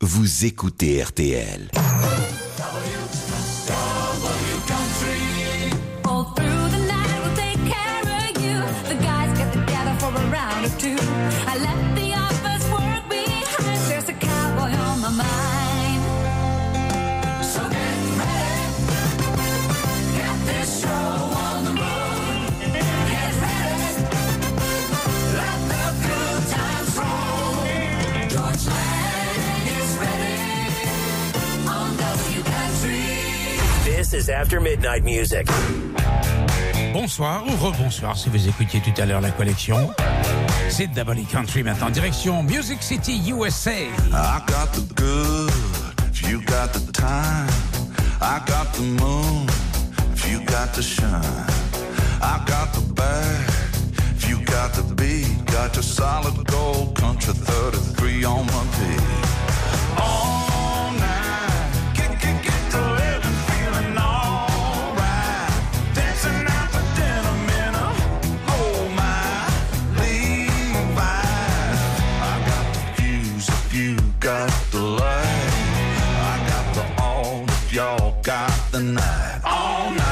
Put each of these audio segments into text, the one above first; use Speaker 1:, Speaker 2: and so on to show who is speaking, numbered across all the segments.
Speaker 1: vous écoutez RTL.
Speaker 2: This is After Midnight Music.
Speaker 3: Bonsoir ou rebonsoir si vous écoutiez tout à l'heure la collection. C'est Double Country maintenant, direction Music City, USA.
Speaker 4: I got the good, if you got the time. I got the moon, if you got the shine. I got the bag, if you got the beat. Got your solid gold country 33 on my beat. All night, get the living, feeling alright. Dancing out the denim in a, oh my, Levi's. I got the fuse if you got the light. I got the all if y'all got the night. All night.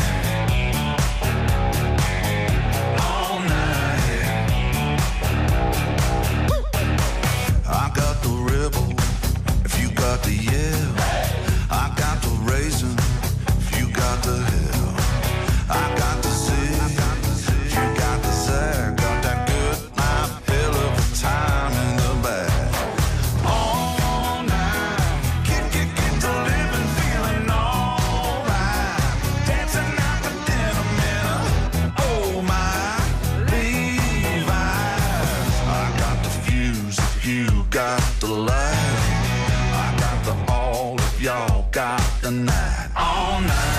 Speaker 4: I got the rebel, if you got the yell. I got the raisin, if you got the hell. I got the zig, if you got the zag. Got that good life, hell of a time in the bag. All night, get the living, feeling alright. Dancing out the denim in a, oh my, Levi's. I got the fuse if you got the light. I got the all if y'all got the night. All night.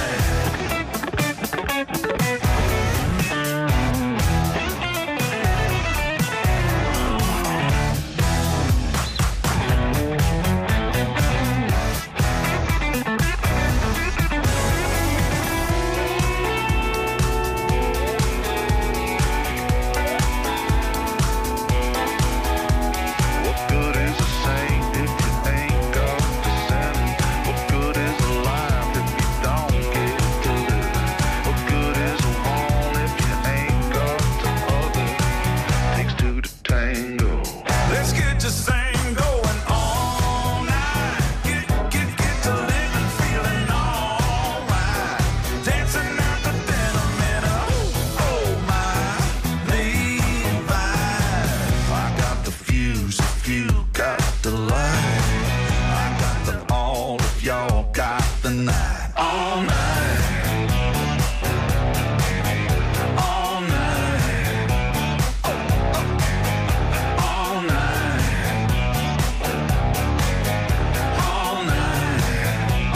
Speaker 4: What good is a saint if you ain't got the sin? What good is a life if you don't get to live? What good is a one if you ain't got the other? Takes two to tango. Let's get your thing going all night. Get to living, feeling alright. Dancing out the denim in a, oh my, Levi's. I got the fuse if you got the light. I got the all if y'all got the night. All night. All night. All night. All night.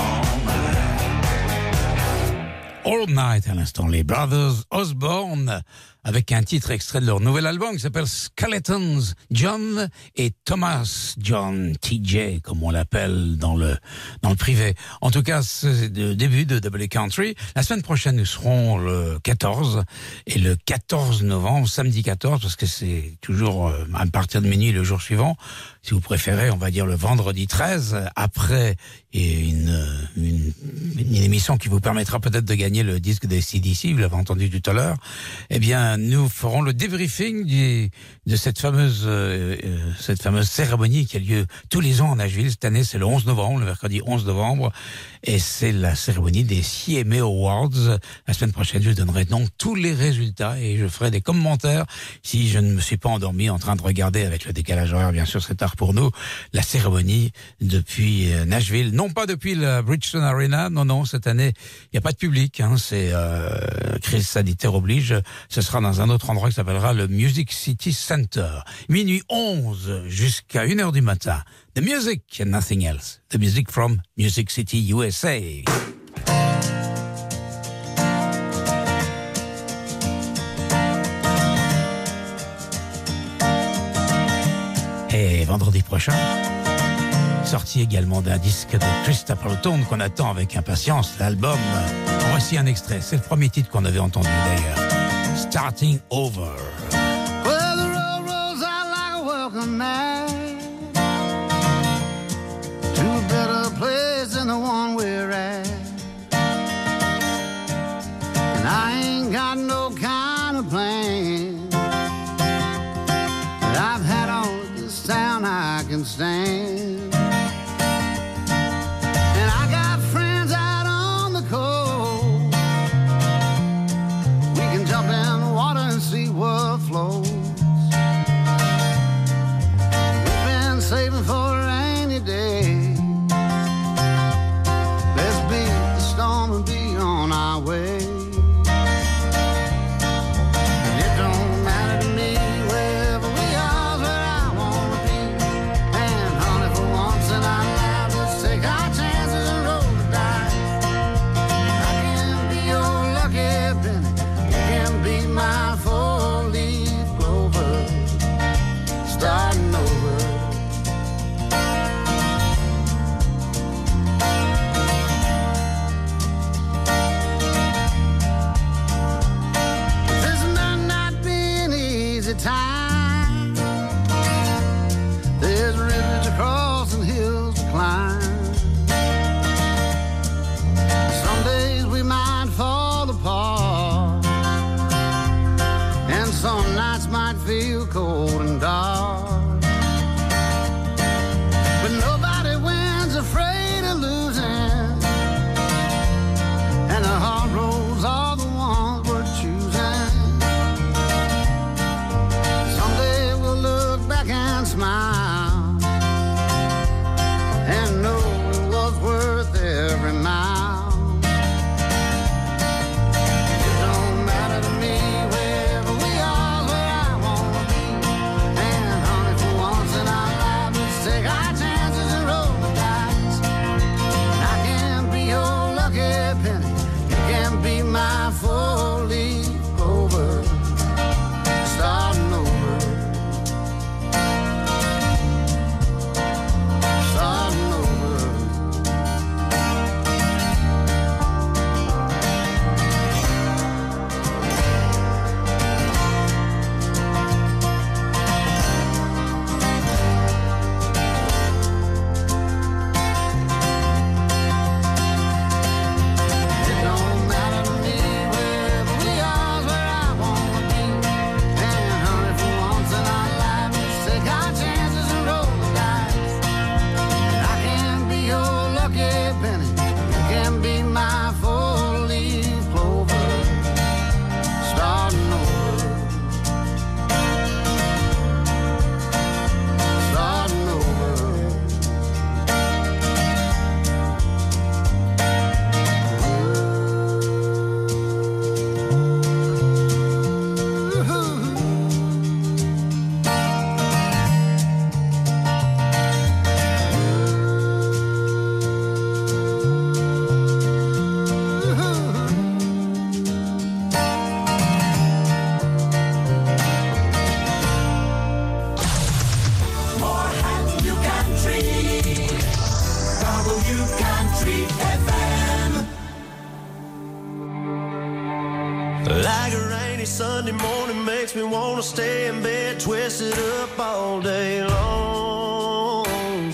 Speaker 3: All Night à l'instant, les Brothers Osborne, avec un titre extrait de leur nouvel album qui s'appelle Skeletons. John et Thomas John TJ, comme on l'appelle dans le privé. En tout cas, c'est le début de Double Country. La semaine prochaine, nous serons le 14 et le 14 novembre, samedi 14, parce que c'est toujours à partir de minuit le jour suivant. Si vous préférez, on va dire le vendredi 13, après une émission qui vous permettra peut-être de gagner le disque des CDC, vous l'avez entendu tout à l'heure. Eh bien, nous ferons le débriefing de cette fameuse cérémonie qui a lieu tous les ans en Nashville. Cette année, c'est le 11 novembre, le mercredi 11 novembre, et c'est la cérémonie des CMA Awards. La semaine prochaine, je donnerai donc tous les résultats et je ferai des commentaires si je ne me suis pas endormi en train de regarder avec le décalage horaire, bien sûr, c'est tard pour nous, la cérémonie depuis Nashville. Non pas depuis la Bridgestone Arena, non, cette année, il n'y a pas de public, hein, c'est crise sanitaire oblige. Ce sera dans un autre endroit qui s'appellera le Music City Center. Minuit 11 jusqu'à 1h du matin. The music and nothing else. The music from Music City, USA. Et vendredi prochain, sortie également d'un disque de Chris Stapleton qu'on attend avec impatience, l'album. Voici un extrait, c'est le premier titre qu'on avait entendu d'ailleurs. Starting Over.
Speaker 5: Well, the road rolls out like a welcome mat. pretty penny, you can be my four-leaf clover, starting over, starting over.
Speaker 6: Like a rainy Sunday morning makes me wanna stay in bed, twisted up all day long.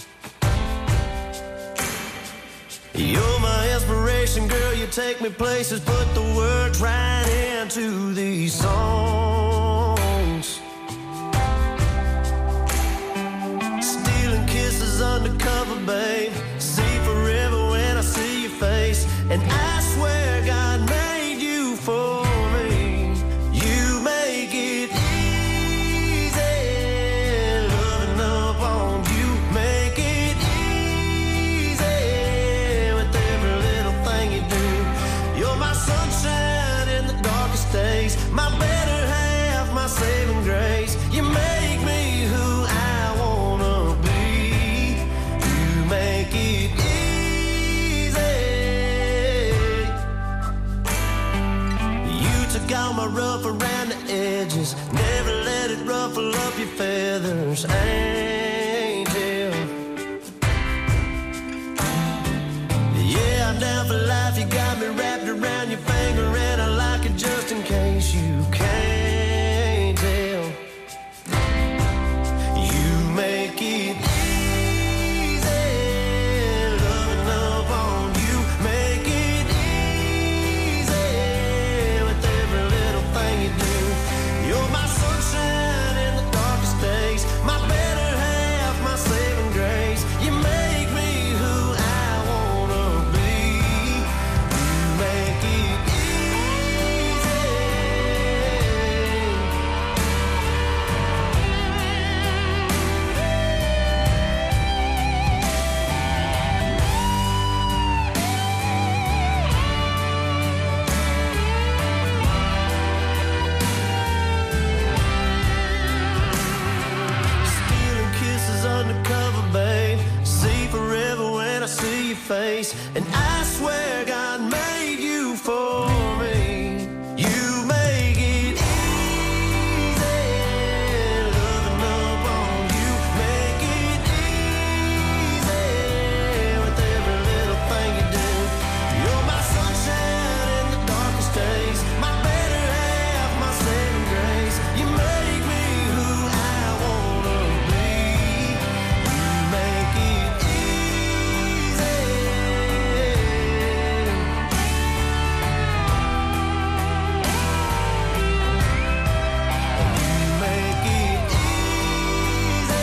Speaker 6: You're my inspiration, girl, you take me places, put the words right into these songs. Stealing kisses undercover, babe, see forever when I see your face, and I swear God made you for me. You make it easy, loving up on you. Make it easy with every little thing you do. You're my sunshine in the darkest days, my better half, my saving grace. You make me who I wanna be. You make it all my rough around the edges, never let it ruffle up your feathers, angel. Yeah, I'm down for life, you got me wrapped around your finger, and I like it just in case you can't tell. You make it easy, loving up on you. Make it easy with every little thing you do. You're my sunshine in the darkest days, my better half, my saving grace. You make me who I wanna be. You make it easy. Stealing kisses undercover, babe, see forever when I see your face, and I swear God made you for me. You make it easy, loving up on you. Make it easy with every little thing you do. You're my sunshine in the darkest days, my better half, my saving grace. You make me who I wanna be. You make it easy. You make it easy.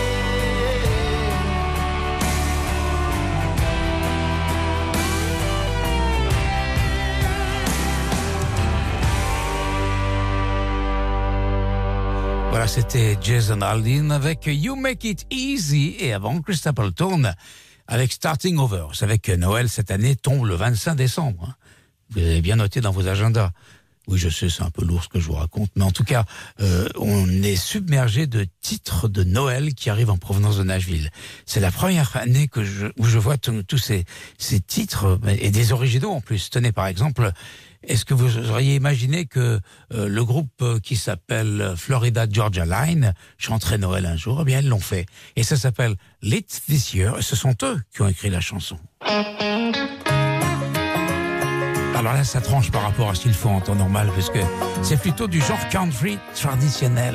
Speaker 3: Voilà, c'était Jason Aldean avec You Make It Easy, et avant Chris Stapleton avec Starting Over. Vous savez que Noël cette année tombe le 25 décembre. Hein. Vous avez bien noté dans vos agendas. Oui, je sais, c'est un peu lourd ce que je vous raconte, mais en tout cas, on est submergé de titres de Noël qui arrivent en provenance de Nashville. C'est la première année où je vois tous ces titres, et des originaux en plus. Tenez, par exemple, est-ce que vous auriez imaginé que le groupe qui s'appelle Florida Georgia Line chanterait Noël un jour? Eh bien, ils l'ont fait. Et ça s'appelle Lit This Year, et ce sont eux qui ont écrit la chanson. Alors là, ça tranche par rapport à ce qu'il faut en temps normal, parce que c'est plutôt du genre country traditionnel.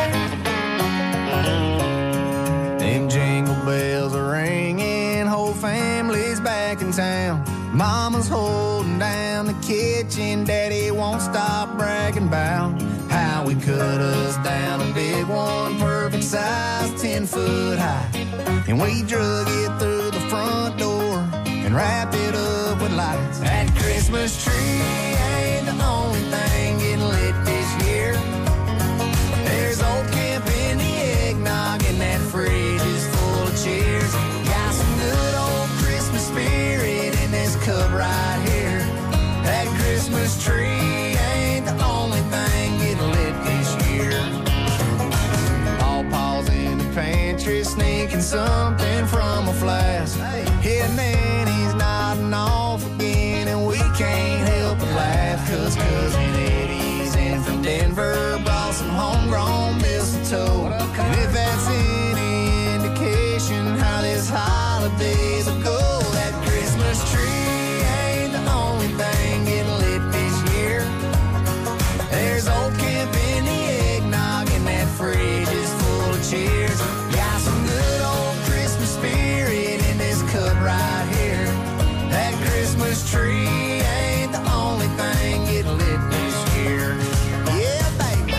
Speaker 5: Them jingle bells are ringing, whole family's back in town. Mama's holding down the kitchen, Daddy won't stop bragging about how we cut us down a big one, perfect size, 10 foot high. And we drug it through the front door, wrap it up with lights. That Christmas tree ain't the only thing getting lit this year. There's old camp in the eggnog and that fridge is full of cheers. Got some good old Christmas spirit in this cup right here. That Christmas tree ain't the only thing getting lit this year. All Paul's in the pantry sneaking something from a flask. Yeah, and then he's nodding off again and we can't help but laugh. Cause Cousin Eddie's in from Denver, brought some homegrown mistletoe. And if that's any indication how this holidays will go, that Christmas tree ain't the only thing getting lit this year. There's old camp in the eggnog and that fridge is full of cheers. Got some good old Christmas spirit in this cup right here. That Christmas tree ain't the only thing getting lit this year. Yeah, baby.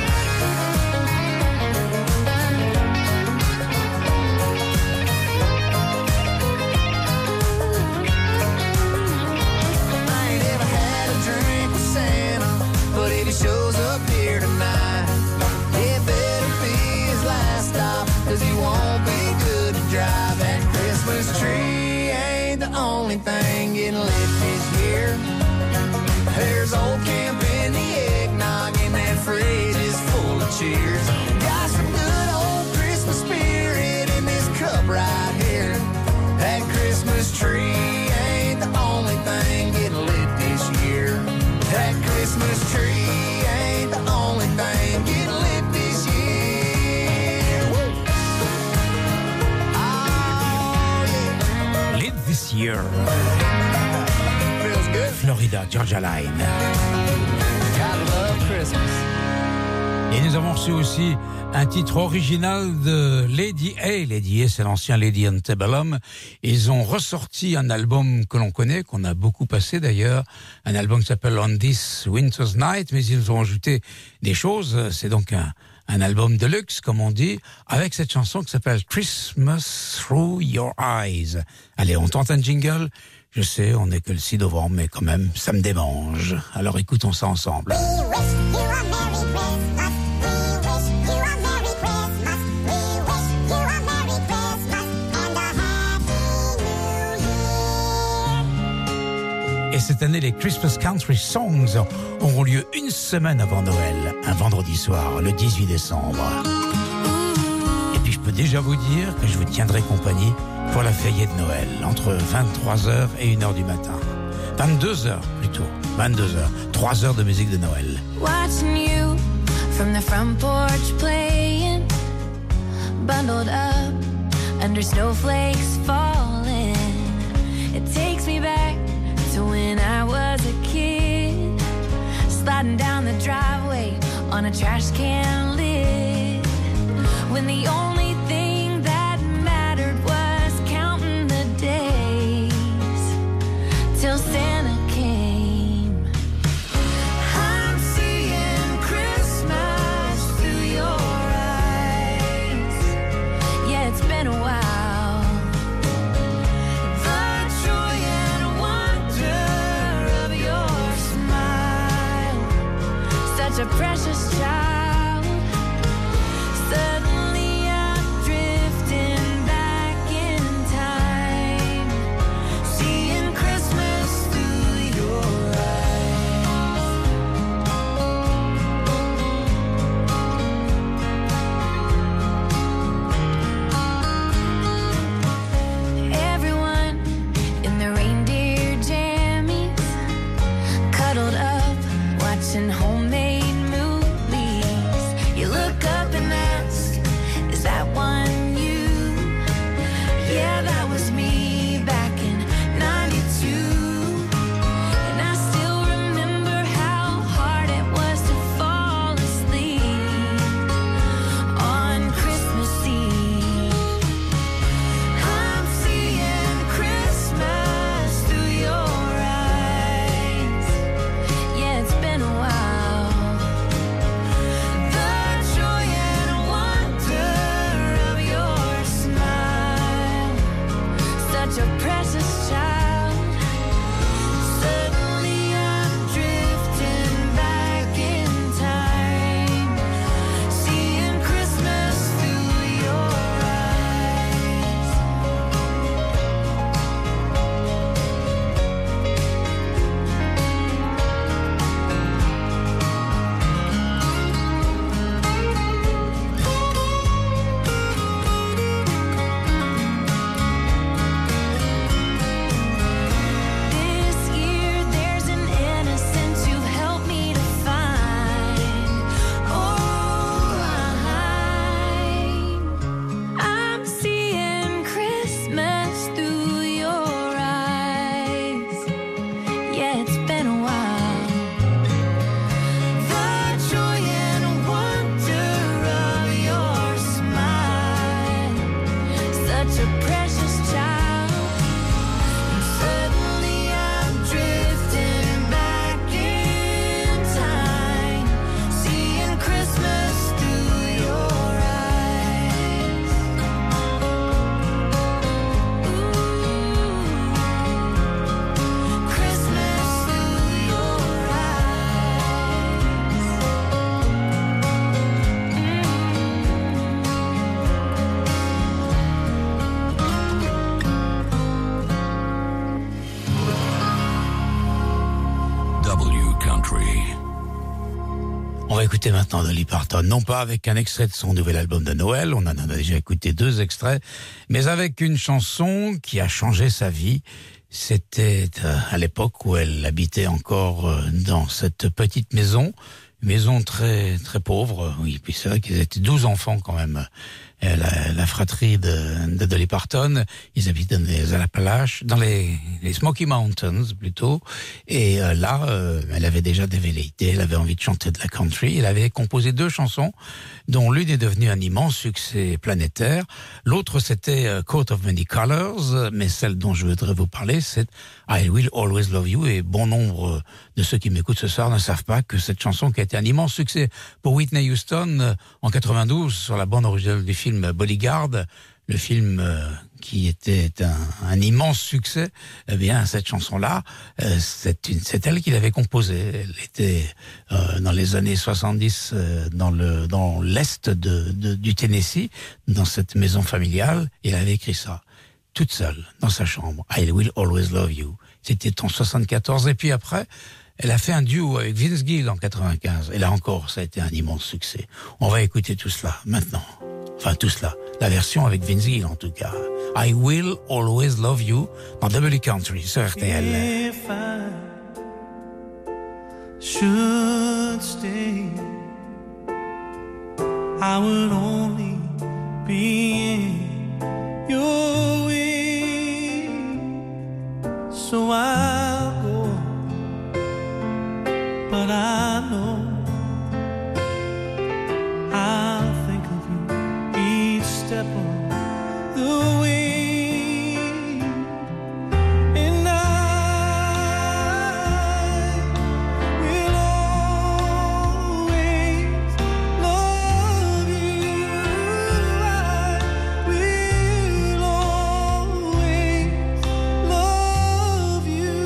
Speaker 5: I ain't ever had a drink with Santa, but if he shows up here tonight, it better be his last stop, cause he won't be good to drive. That Christmas tree ain't the only thing getting lit this year. There's old camp in the eggnog and that fridge is full of cheers. Got some good old Christmas spirit in this cup right here. That Christmas tree ain't the only thing getting lit this year. That Christmas tree ain't the only thing getting lit this year. Woo! Oh, yeah.
Speaker 3: Lit this year.
Speaker 5: Feels good.
Speaker 3: Florida, Georgia Line.
Speaker 5: Gotta love Christmas.
Speaker 3: Et nous avons reçu aussi un titre original de Lady A. Lady A, c'est l'ancien Lady Antebellum. Ils ont ressorti un album que l'on connaît, qu'on a beaucoup passé d'ailleurs, un album qui s'appelle On This Winter's Night, mais ils ont ajouté des choses. C'est donc un album de luxe, comme on dit, avec cette chanson qui s'appelle Christmas Through Your Eyes. Allez, on tente un jingle. Je sais, on n'est que le 6 novembre, mais quand même, ça me démange. Alors écoutons ça ensemble.
Speaker 7: We wish you a Merry Christmas. We wish you a Merry Christmas. We wish you a Merry Christmas and a Happy New Year.
Speaker 3: Et cette année, les Christmas Country Songs auront lieu une semaine avant Noël, un vendredi soir, le 18 décembre. Et puis je peux déjà vous dire que je vous tiendrai compagnie pour la veillée de Noël, entre 23h et 1h du matin. 22h plutôt, 22h, 3 heures de musique de Noël.
Speaker 8: Watching you from the front porch playing, bundled up under snowflakes falling. It takes me back to when I was a kid, sliding down the driveway on a trash can lid, when the only thing that mattered was counting the days till Santa came. I'm seeing Christmas through your eyes. Yeah, it's been a while. The joy and wonder of your smile, such a precious child. Suddenly I'm drifting back in time, seeing Christmas through your eyes. Everyone in the reindeer jammies, cuddled up, watching homemade movies. You look up and ask, is that one you? Yeah, that was me back in '92. And I still remember how hard it was to fall asleep on Christmas Eve. I'm seeing Christmas through your eyes. Yeah, it's been a while. The joy and wonder of your smile, such a precious child.
Speaker 3: On va écouter maintenant Dolly Parton, non pas avec un extrait de son nouvel album de Noël, on en a déjà écouté 2 extraits, mais avec une chanson qui a changé sa vie. C'était à l'époque où elle habitait encore dans cette petite maison, une maison très très pauvre. Oui, puis c'est vrai qu'ils étaient 12 enfants quand même. La fratrie de Dolly Parton, ils habitent dans les Appalaches, dans les Smoky Mountains plutôt. Et là, elle avait déjà des velléités, elle avait envie de chanter de la country. Elle avait composé 2 chansons, dont l'une est devenue un immense succès planétaire. L'autre, c'était Coat of Many Colors, mais celle dont je voudrais vous parler, c'est I Will Always Love You. Et bon nombre de ceux qui m'écoutent ce soir ne savent pas que cette chanson qui a été un immense succès pour Whitney Houston en 92 sur la bande originale du film Bodyguard, le film qui était un immense succès. Eh bien, cette chanson-là, c'est elle qui l'avait composée. Elle était dans les années 70 dans l'est du Tennessee, dans cette maison familiale, et elle avait écrit ça toute seule dans sa chambre. I Will Always Love You. C'était en 74, et puis après, elle a fait un duo avec Vince Gill en 95. Et là encore, ça a été un immense succès. On va écouter tout cela maintenant. Enfin, tout cela. La version avec Vince Gill, en tout cas. I Will Always Love You dans W Country sur RTL.
Speaker 6: If I should stay, I would only be in your way. So I'll go, but I know I'll think of you each step of the way. And I will always love you. I will always love you.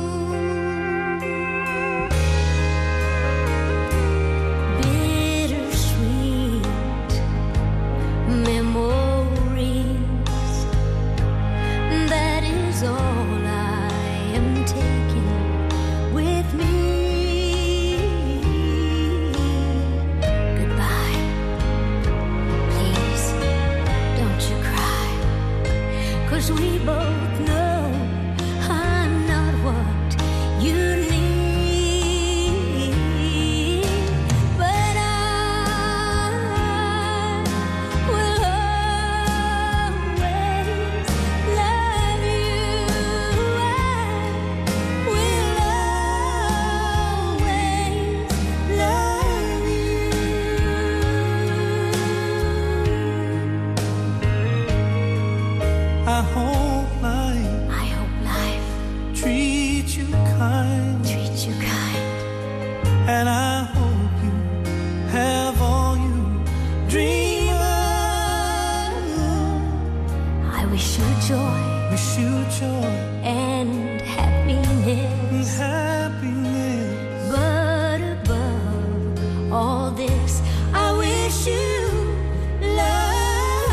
Speaker 8: Bittersweet memories, that is all I am taking with me. Goodbye, please don't you cry, 'cause we both know I'm not what you need. But I will always love you. I will always love you.
Speaker 6: I hope life treats you kind, and I hope you have all you dream of.
Speaker 8: I wish you joy
Speaker 6: Wish you joy
Speaker 8: and
Speaker 6: and
Speaker 8: happiness.
Speaker 6: happiness.
Speaker 8: But above all this, I wish you love.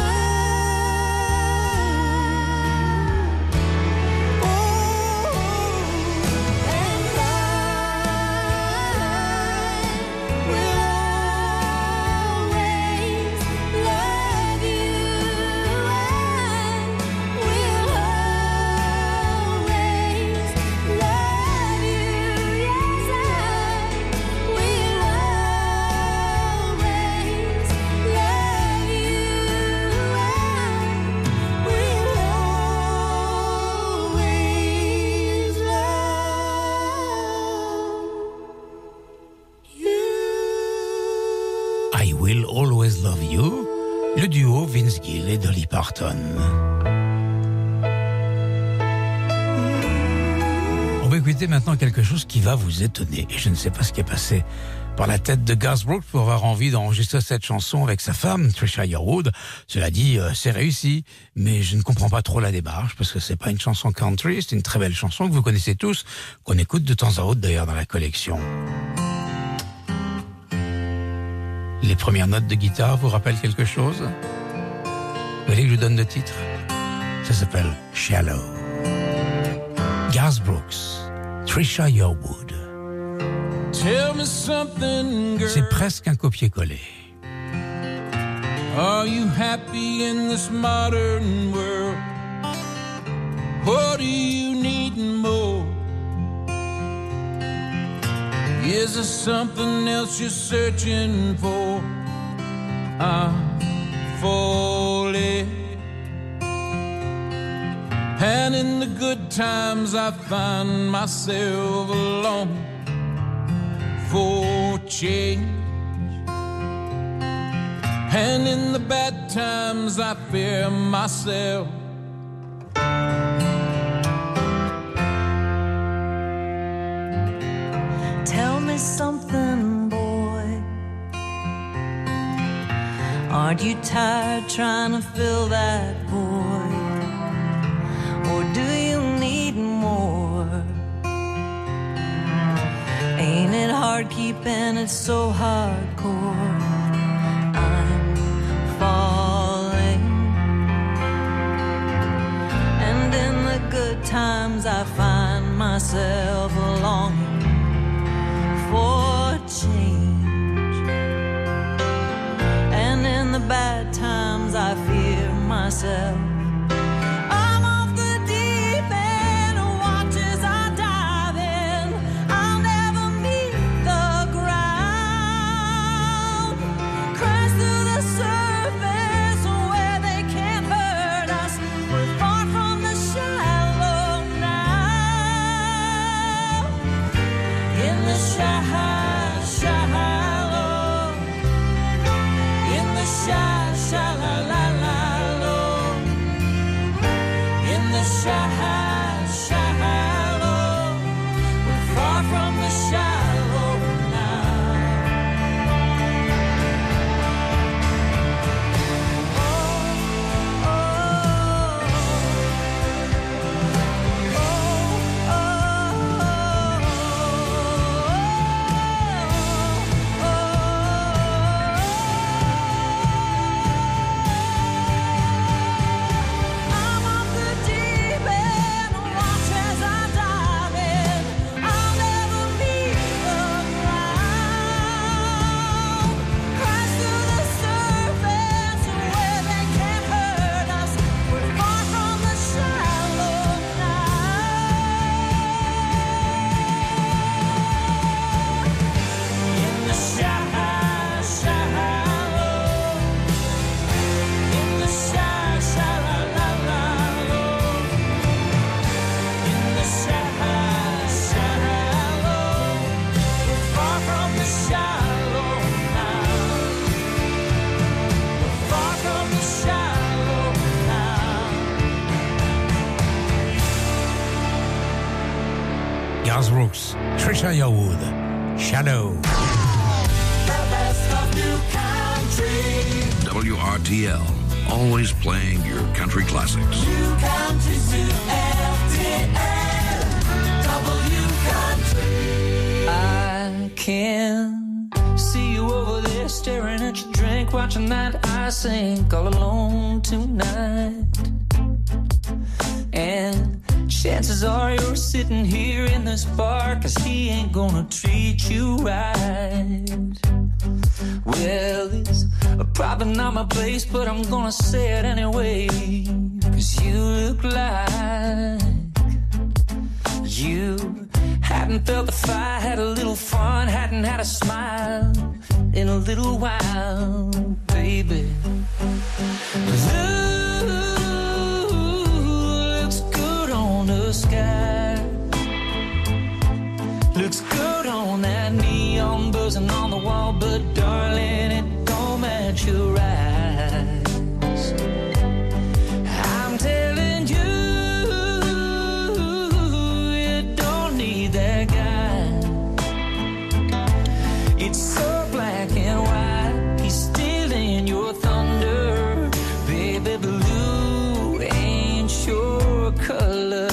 Speaker 8: Oh, and I will always love you. I will always love you. Yes, I will always love you. I will always love you.
Speaker 3: I Will Always Love You, le duo Vince Gill et Dolly Parton. On va écouter maintenant quelque chose qui va vous étonner. Et je ne sais pas ce qui est passé par la tête de Garth Brooks pour avoir envie d'enregistrer cette chanson avec sa femme, Trisha Yearwood. Cela dit, c'est réussi, mais je ne comprends pas trop la démarche, parce que c'est pas une chanson country, c'est une très belle chanson que vous connaissez tous, qu'on écoute de temps à autre d'ailleurs dans la collection. Les premières notes de guitare vous rappellent quelque chose? Vous voulez que je vous donne le titre? Ça s'appelle Shallow. Garth Brooks, Trisha Yearwood.
Speaker 9: Tell me something, girl.
Speaker 3: C'est presque un copier-coller.
Speaker 9: Are you happy in this modern world? What do you need more? Is there something else you're searching for? I'm falling. And in the good times I find myself alone for change. And in the bad times I fear myself.
Speaker 10: Tell me something, boy. Aren't you tired trying to fill that void? Or do you need more? Ain't it hard keeping it so hardcore? I'm falling. And in the good times I find myself longing for change. And in the bad times I fear myself. I'm off the deep end, watch as I dive in. I'll never meet the ground. Crash through the surface where they can't hurt us. We're far from the shallow now. In the shallow, in the shallow, in the shallow, we're far from the shallow now. I'm off the deep end, watch as I dive in. I'll never meet the ground. Crash through the surface where they can't hurt us. We're far from the shallow now. In the shallow, in the shallow, in the shallow, we're far from the shallow now. We're far from the shallow now.
Speaker 3: Garth Brooks, Trisha Yearwood, Shallow.
Speaker 1: WRTL, always playing your country classics.
Speaker 10: I can see you over there staring at your drink, watching that ice sink all alone tonight. And chances are you're sitting here in this bar, 'cause he ain't gonna treat you right. Well, it's probably not my place, but I'm gonna say it anyway, 'cause you look like you hadn't felt the fire, had a little fun, hadn't had a smile in a little while, baby. Looks good on the sky, looks good on that neon buzzing on the wall, but darling, it don't match your eyes. I'm telling you, you don't need that guy. It's so black and white, he's stealing your thunder. Baby, blue ain't your color.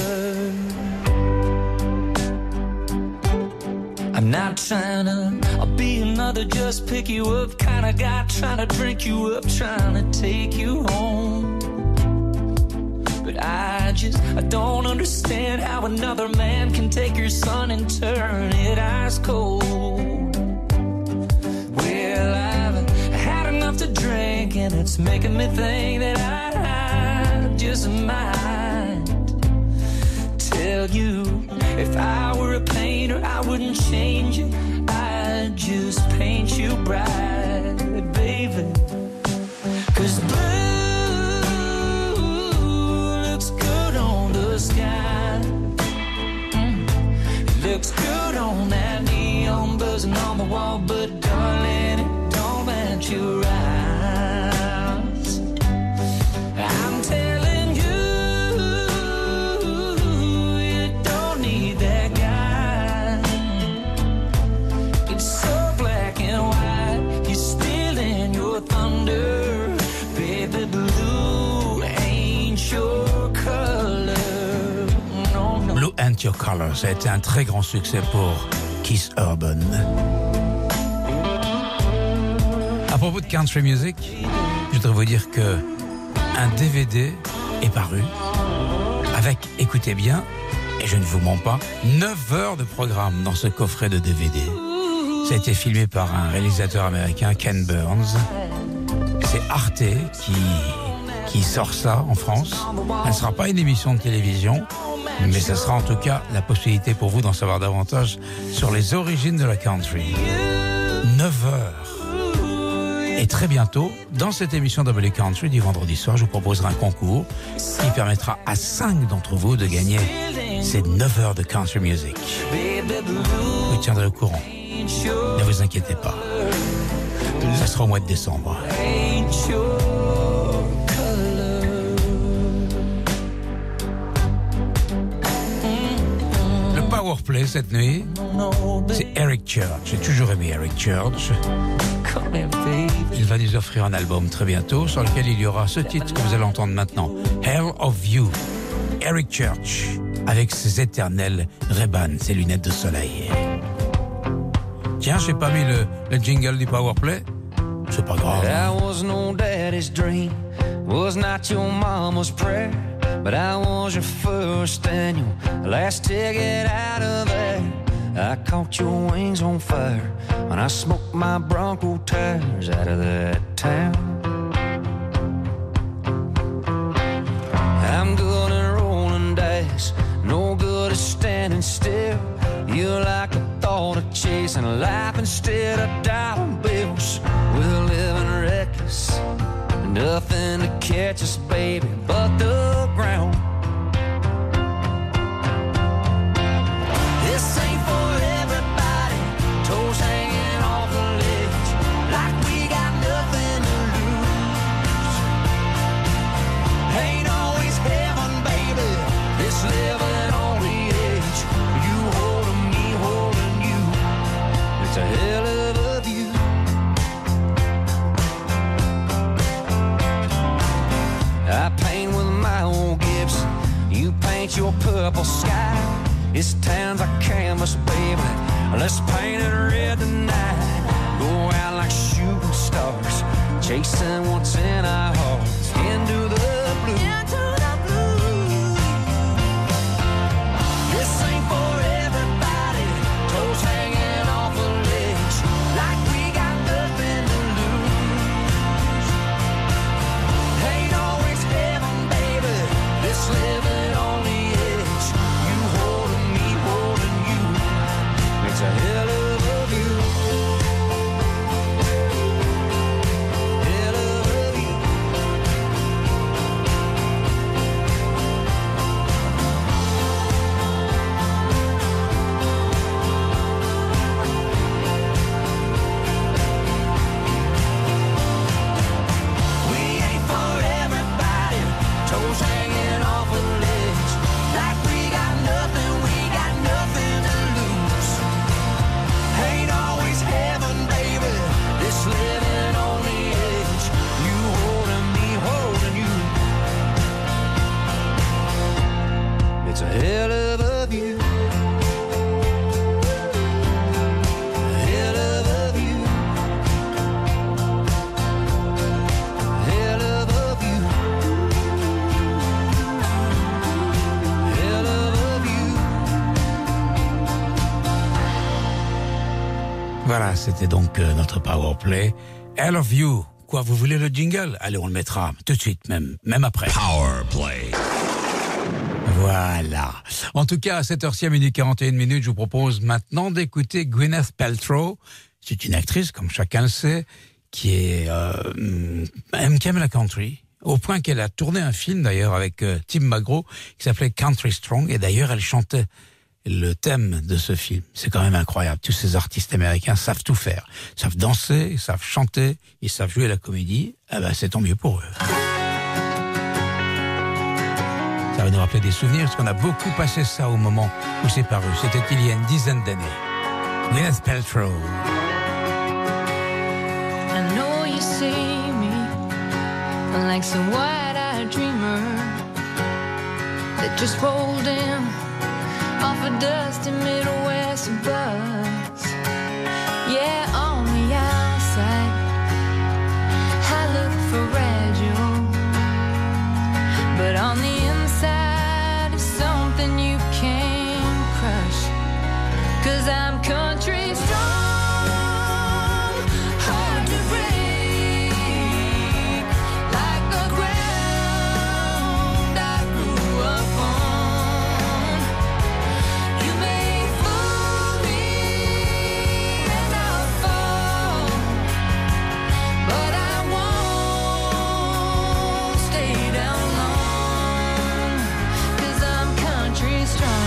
Speaker 10: I'm not trying to be another just pick you up kind of guy, trying to drink you up, trying to take you home. But I don't understand how another man can take your son and turn it ice cold. Well, I've had enough to drink, and it's making me think that I just might tell you, if I were a painter, I wouldn't change it. I'd just paint you bright, baby. 'Cause blue looks good on the sky. Looks good on that neon buzzing on the wall, but darling, it don't match your eyes. I'm telling you, you don't need that guy. It's so black and white, you're stealing your thunder. Baby, blue ain't your color. No, no.
Speaker 3: Blue Ain't Your Color, ça a été un très grand succès pour Keith Urban. À propos de country music, je voudrais vous dire que un DVD est paru avec, écoutez bien, et je ne vous mens pas, 9 heures de programme dans ce coffret de DVD. Ça a été filmé par un réalisateur américain, Ken Burns. C'est Arte qui sort ça en France. Ça ne sera pas une émission de télévision, mais ce sera en tout cas la possibilité pour vous d'en savoir davantage sur les origines de la country. 9 heures. Et très bientôt, dans cette émission W Country du vendredi soir, je vous proposerai un concours qui permettra à 5 d'entre vous de gagner ces 9 heures de country music. Je vous tiendrai au courant. Ne vous inquiétez pas. Ça sera au mois de décembre. Le Powerplay cette nuit, c'est Eric Church. J'ai toujours aimé Eric Church. Il va nous offrir un album très bientôt sur lequel il y aura ce titre que vous allez entendre maintenant, Hell of You. Eric Church avec ses éternels Ray-Ban, ses lunettes de soleil. Tiens, j'ai pas mis le jingle du Powerplay. C'est pas grave.
Speaker 11: That was no daddy's dream, was not your mama's prayer, but I was your first and your last ticket out of there. I caught your wings on fire when I smoked my Bronco tires out of that town. I'm good at rolling dice, no good at standing still. You like the thought of chasing life instead of dollar bills. We're living reckless, nothing to catch us, baby, but the ground. This ain't for everybody, toes hanging off the ledge, like we got nothing to lose. Ain't always heaven, baby, this living on the edge. You holding me, holding you, it's a hell of a view. I paint with my old Gibson, you paint your purple sky. This town's a canvas, baby, let's paint it red tonight. Go out like shooting stars, chasing what's in our hearts, into the blue. This ain't for everybody, toes hanging off a ledge, like we got nothing to lose. Ain't always heaven, baby, this living on the edge. You holding me, holding you, it's a hell of a view. Hell of a view. We ain't for everybody, toes hanging off a ledge, like we got nothing to lose. Ain't always heaven, baby, this living on the edge. You holding me, holding you, it's a hell of a view. Hell of a view. Hell of a view.
Speaker 3: Voilà, c'était donc notre Powerplay. I Love You. Quoi, vous voulez le jingle? Allez, on le mettra tout de suite, même après.
Speaker 1: Powerplay.
Speaker 3: Voilà. En tout cas, à cette heure-ci, à minuit 41 minutes, je vous propose maintenant d'écouter Gwyneth Paltrow. C'est une actrice, comme chacun le sait, qui aime la country, au point qu'elle a tourné un film, d'ailleurs, avec Tim McGraw, qui s'appelait Country Strong, et d'ailleurs, elle chantait le thème de ce film. C'est quand même incroyable. Tous ces artistes américains savent tout faire. Ils savent danser, ils savent chanter, ils savent jouer la comédie. Ah ben, c'est tant mieux pour eux. Ça va nous rappeler des souvenirs, parce qu'on a beaucoup passé ça au moment où c'est paru. C'était il y a une dizaine d'années. Gwyneth Paltrow.
Speaker 8: I know you see me like some wide-eyed dreamer that just rolled in off a dusty Midwest bus. Yeah, on the outside I look fragile, but on the inside is something you can't crush. 'Cause I'm country strong, hard to break, like the ground I grew up on. You may fool me and I'll fall, but I won't stay down long, 'cause I'm country strong.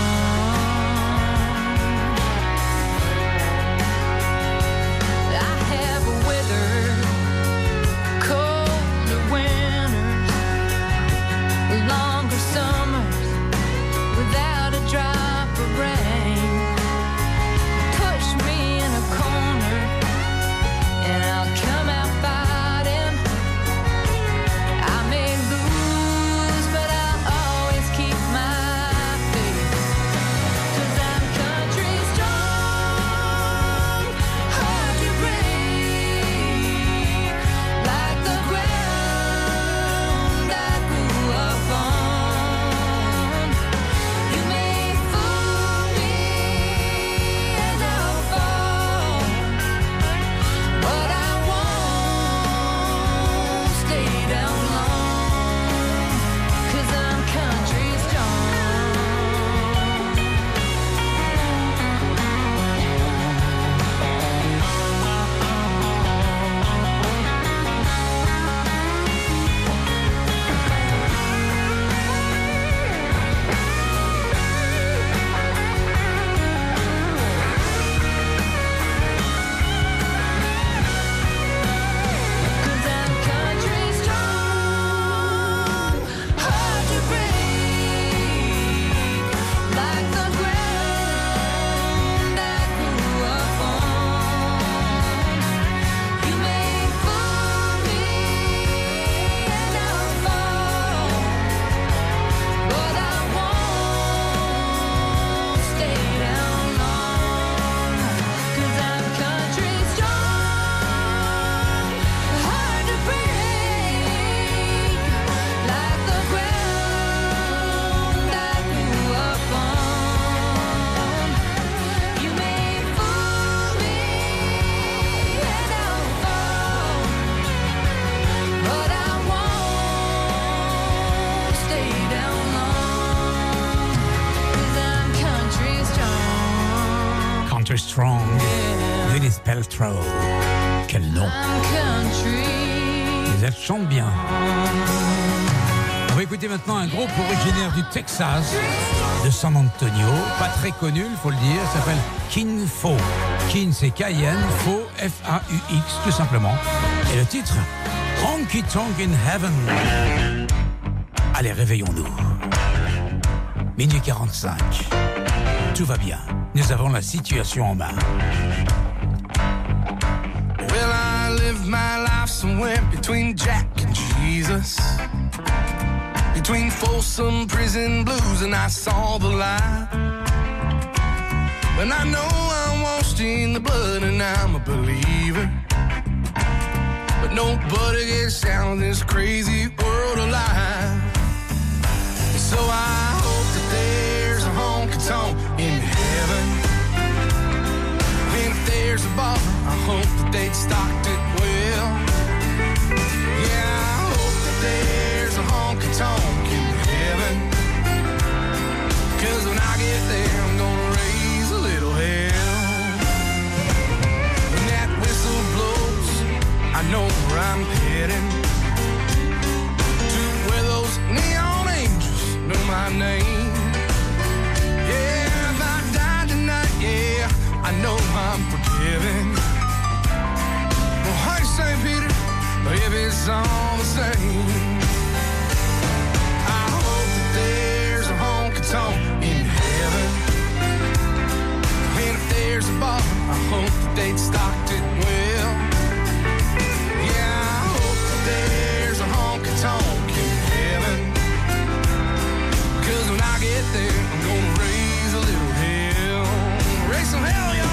Speaker 8: Longer summers without a drop of rain. Push me in a corner and I'll come out fighting. I may lose, but I'll always keep my faith. 'Cause I'm country strong, hard to break, like the ground I grew up on. You may fool me and I'll fall, but I won't stay down long, 'cause I'm country strong. Cause I'm country strong, hard to break, like the ground I grew up on. You may fool me and I'll fall, but I won't stay down long, 'cause I'm country strong, hard to break, like the ground I grew up on. You may fool me and I'll fall, but I won't stay down long, 'cause I'm country strong.
Speaker 3: Country Strong. Gwyneth Paltrow. Quel nom.
Speaker 8: I'm country.
Speaker 3: Mais elle chante bien. On va écouter maintenant un groupe originaire du Texas, de San Antonio, pas très connu, il faut le dire, s'appelle Kin Fo. Kin, c'est K-I-N, Fo, F-A-U-X, tout simplement. Et le titre, Honky Tonk in Heaven. Allez, réveillons-nous. Minuit 45. Tout va bien. Nous avons la situation en main.
Speaker 12: Well, I live my life somewhere between Jack and Jesus, between Folsom Prison Blues and I saw the light. But I know I'm washed in the blood and I'm a believer, but nobody gets out of this crazy world alive. So I hope that there's a honky-tonk in heaven, and if there's a bar I hope that they'd stocked it well. Yeah, I hope that there's a honky-tonk in heaven. 'Cause when I get there, I'm gonna raise a little hell. When that whistle blows, I know where I'm heading. To where those neon angels know my name. Yeah, if I die tonight, yeah, I know I'm forgiven. Well, honey, St. Peter, if it's all the same, I hope that there's a honky-tonk in heaven. And if there's a bar, I hope that they'd stocked it well. Yeah, I hope that there's a honky-tonk in heaven. 'Cause when I get there, I'm gonna raise a little hell. Raise some hell, y'all.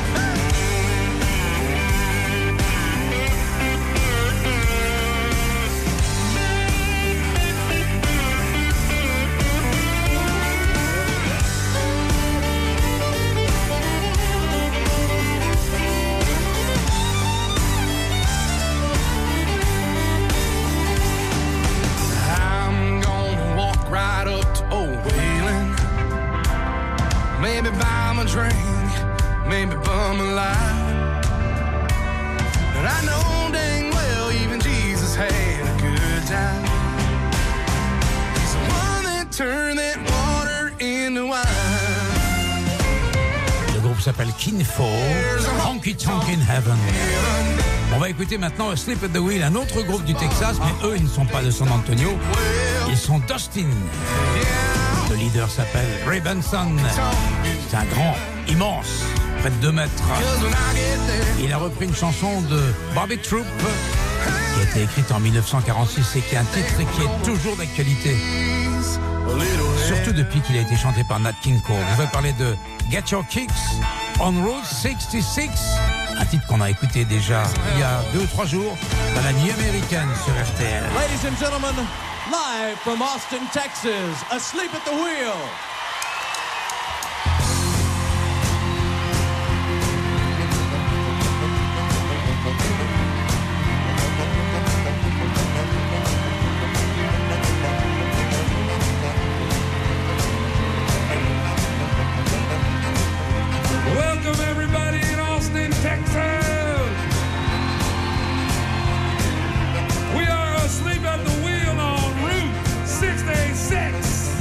Speaker 12: Maybe buy him a drink, maybe bum a lie. But I know dang well even Jesus had a good time. He's the one that turned that water into wine.
Speaker 3: Le groupe s'appelle Kinfo, Honky Tonk in Heaven. On va écouter maintenant Sleep at the Wheel, un autre groupe du Texas, mais eux, ils ne sont pas de San Antonio, ils sont d'Austin. Le leader s'appelle Ray Benson. C'est un grand, immense, près de 2 mètres. Il a repris une chanson de Bobby Troop qui a été écrite en 1946 et qui est un titre qui est toujours d'actualité. Surtout depuis qu'il a été chanté par Nat King Cole. Je vais parler de Get Your Kicks on Route 66, un titre qu'on a écouté déjà il y a 2 ou 3 jours dans la nuit américaine sur RTL.
Speaker 13: Ladies and gentlemen, live from Austin, Texas, Asleep at the Wheel.
Speaker 9: Welcome everybody in Austin, Texas. We are asleep at the wheel on Route 66.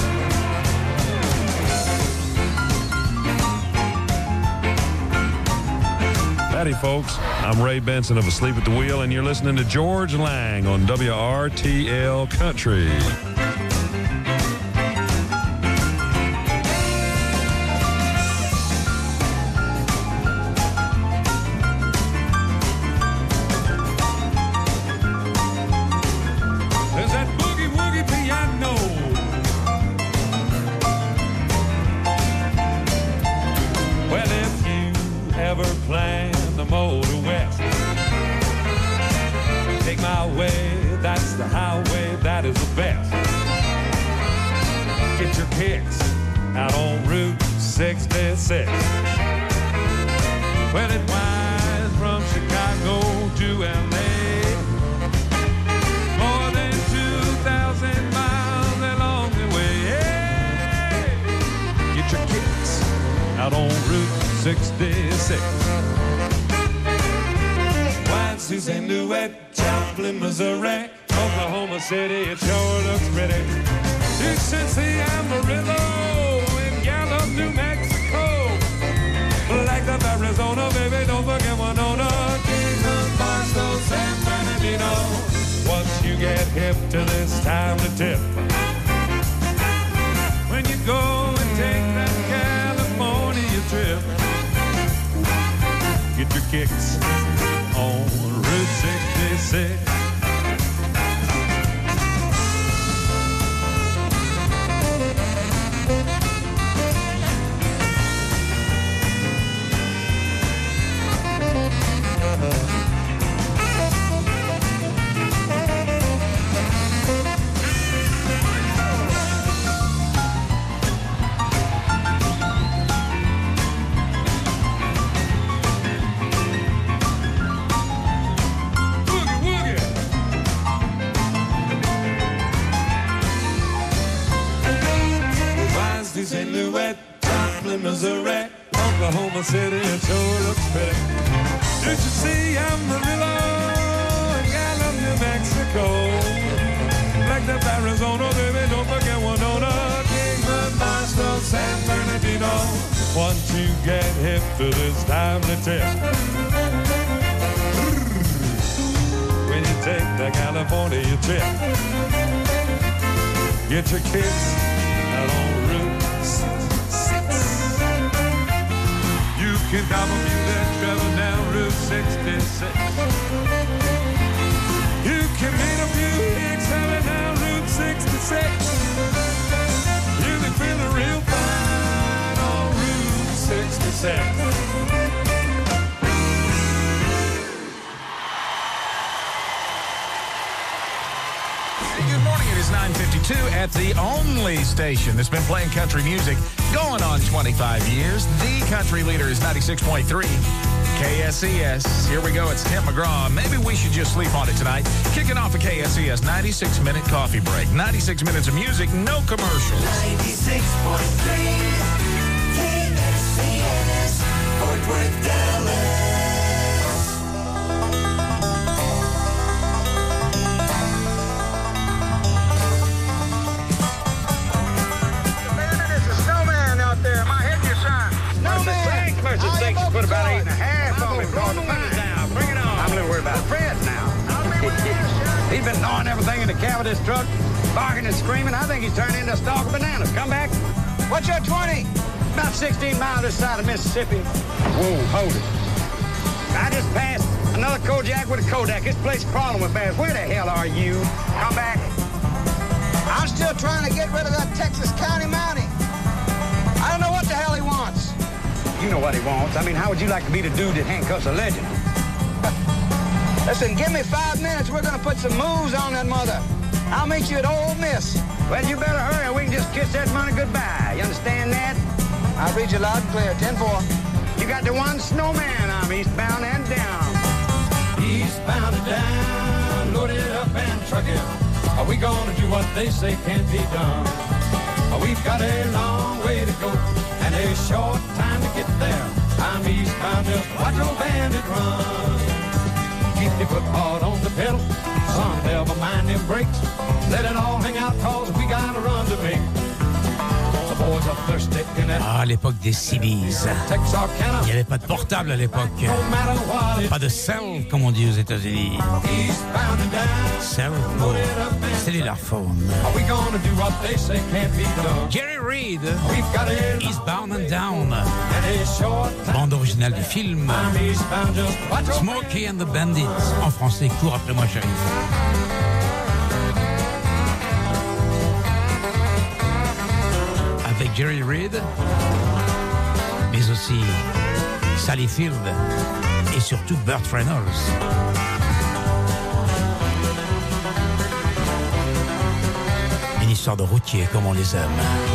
Speaker 14: Howdy, folks. I'm Ray Benson of Asleep at the Wheel, and you're listening to George Lang on WRTL Country.
Speaker 9: There's that boogie woogie piano. Well, if you ever plan to motor west, take my way, that's the highway, that is the best. Get your kicks out on Route 66. Well, it winds from Chicago to LA. More than 2,000 miles along the way. Hey! Get your kicks out on Route 66. Wine Susan Duet, Joplin, Missouri, Oklahoma City, it sure looks pretty. To Cincy, Amarillo, and Gallup, New Mexico. Flagstaff, Arizona, baby, don't forget Winona. Jesus, Barstow, San Bernardino. Once you get hip to this time to tip. When you go and take that California trip, get your kicks on Route 66. to St. Louis, Joplin, Missouri, Oklahoma City, it sure looks pretty. Did you see Amarillo and Gallup, New Mexico? Like the Arizona, baby, don't forget Winona, Kingman, Boston, San Bernardino. Once you get hip to this timely tip, when you take the California trip, get your kids out on Route 66. You can double that travel down Route 66. You can meet a few hicks having down Route 66. You can feel the real fine on Route 66.
Speaker 15: Good morning. It is 9:52 at the only station that's been playing country music going on 25 years. The country leader is 96.3 KSES. Here we go. It's Tim McGraw. Maybe we should just sleep on it tonight. Kicking off a KSES 96-minute coffee break. 96 minutes of music, no commercials.
Speaker 11: 96.3 KSES, Fort Worth, Dallas.
Speaker 16: Merchant thinks you put about 8.5 on me. Brought the money down. Bring it on. I'm a little worried about Fred now. He's been gnawing everything in the cab of this truck, barking and screaming. I think he's turned into a stalk of bananas. Come back. What's your 20? About 16 miles this side of Mississippi. Whoa, hold it. I just passed another Kojak with a Kodak. This place crawling with bears. Where the hell are you? Come back.
Speaker 17: I'm still trying to get rid of that Texas County Mountie. I don't know what the hell he wants.
Speaker 16: You know what he wants. I mean, how would you like to be the dude that handcuffs a legend?
Speaker 17: Listen, give me 5 minutes. We're going to put some moves on that mother. I'll meet you at Ole Miss.
Speaker 16: Well, you better hurry or we can just kiss that money goodbye. You understand that?
Speaker 17: I'll read you loud and clear. 10-4.
Speaker 16: You got the one snowman. I'm eastbound and down.
Speaker 9: Eastbound and down, load it up and truck it. Are we gonna do what they say can't be done? We've got a long way to go and a short time to get there. I'm eastbound, just watch old bandit run. Keep your foot hard on the pedal, son, never mind them brakes. Let it all hang out, cause we got a run to make. The boys are thirsty in that.
Speaker 3: Ah, l'époque des CBs. Il n'y avait pas de portable à l'époque. Pas de cell, comme on dit aux États-Unis. Cell phone. Cellular phone. Jerry Reed, Eastbound and Down. Bande originale du film Smokey and the Bandits. En français, cours après moi, chérie. Avec Jerry Reed, mais aussi Sally Field et surtout Burt Reynolds. Une histoire de routier comme on les aime.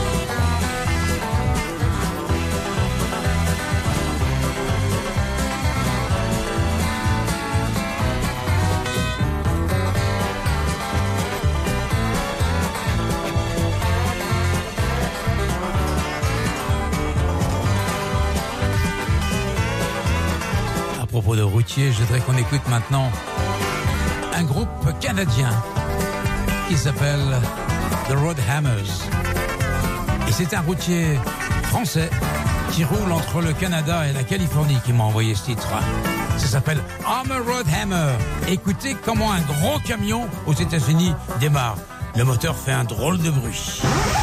Speaker 3: À propos de routier, je voudrais qu'on écoute maintenant un groupe canadien qui s'appelle The Road Hammers. Et c'est un routier français qui roule entre le Canada et la Californie qui m'a envoyé ce titre. Ça s'appelle I'm a Road Hammer. Écoutez comment un gros camion aux États-Unis démarre. Le moteur fait un drôle de bruit.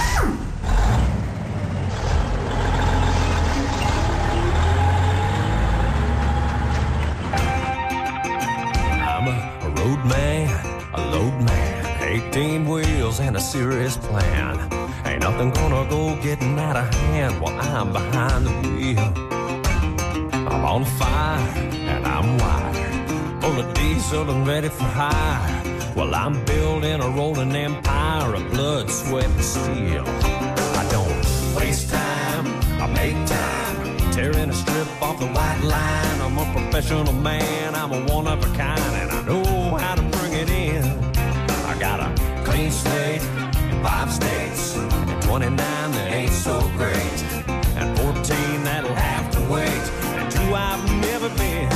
Speaker 18: I'm a road man, a load man, 18 wheels and a serious plan. Ain't nothing gonna go getting out of hand while I'm behind the wheel. I'm on fire and I'm wired, full of diesel and ready for hire. Well, I'm building a rolling empire of blood, sweat, and steel. I don't waste time, I make time, tearing a strip off the white line. I'm a professional man, I'm a one of a kind, and I know how to bring it in. I got a clean slate in 5 states, 29 that ain't so great, and 14 that'll have to wait, and 2 I've never been.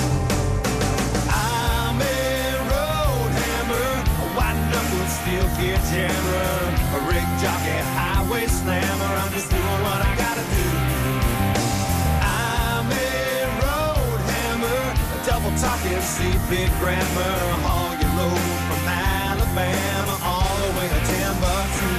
Speaker 18: I'm a road hammer, a white knuckle steel gear jammer, a rig jockey, highway slammer. I'm just doing what I gotta do. I'm a road hammer, a double talking C-big grammar, haul your load from Alabama all the way to Timbuktu.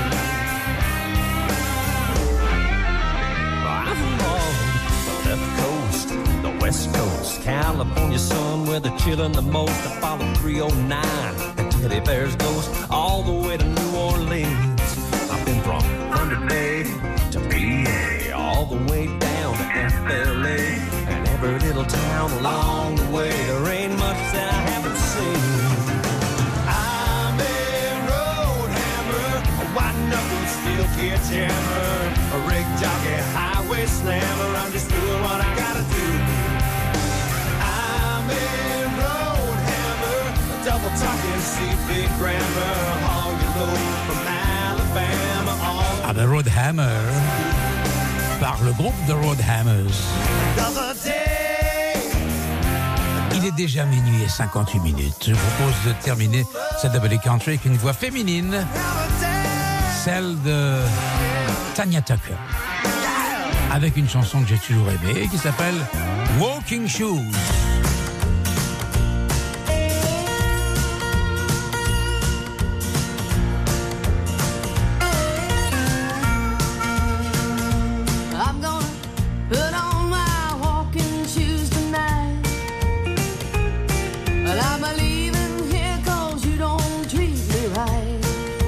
Speaker 18: I'm on the left coast, the west coast, California sun where they're chillin' the most. I follow 309 and Teddy Bear's ghost all the way to New Orleans. I've been from Thunder Bay to PA, all the way down to FLA, and every little town along the way. There ain't much that I haven't seen. I'm a road hammer, a white knuckle steel gear jammer, a rig jockey, highway slammer. I'm just doing what I gotta do. I'm a road hammer, a double talking C-big grammar, haul your load from Alabama all.
Speaker 3: Ah ben Road Hammer, par le groupe de Road Hammers. Il est déjà minuit et 58 minutes. Je vous propose de terminer cette Double Country avec une voix féminine, celle de Tanya Tucker, avec une chanson que j'ai toujours aimée qui s'appelle Walking Shoes.
Speaker 11: I'm gonna put on my walking shoes tonight, but I'm leaving here 'cause you don't treat me right.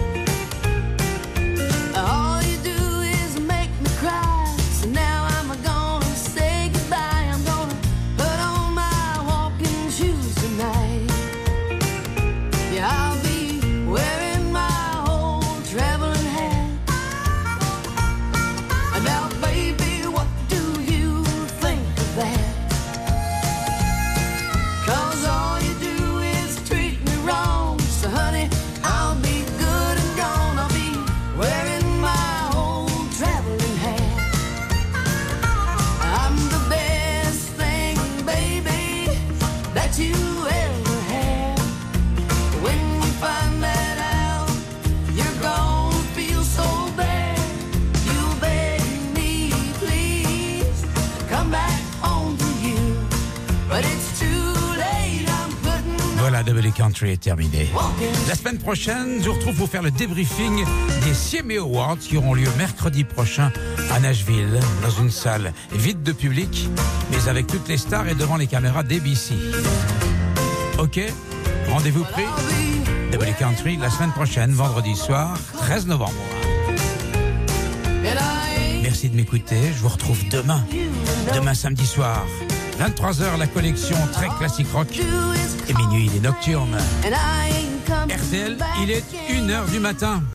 Speaker 11: All you do is make me cry, so now I'm gonna say goodbye. I'm gonna put on my walking shoes tonight. Yeah, I'll be wearing my old traveling hat. Now, baby, what do you think of that? 'Cause all you do is treat me wrong. So, honey, I'll be good and gone. I'll be wearing my old traveling hat. I'm the best thing, baby, that you ever had. When you find that out, you're gonna feel so bad. You'll beg me, please, come back home to you. But it's too late, I'm putting
Speaker 3: Voilà, Double Country est terminé. La semaine prochaine, je vous retrouve pour faire le débriefing des CMA Awards qui auront lieu mercredi prochain à Nashville, dans une salle vide de public, mais avec toutes les stars et devant les caméras d'ABC. Ok, rendez-vous pris. Double Country la semaine prochaine, vendredi soir, 13 novembre. Merci de m'écouter, je vous retrouve demain samedi soir, 23h, la collection très classique rock, et minuit, les nocturnes.
Speaker 11: and I ain't coming
Speaker 3: RTL,
Speaker 11: back
Speaker 3: il est
Speaker 11: again.
Speaker 3: 1h du matin.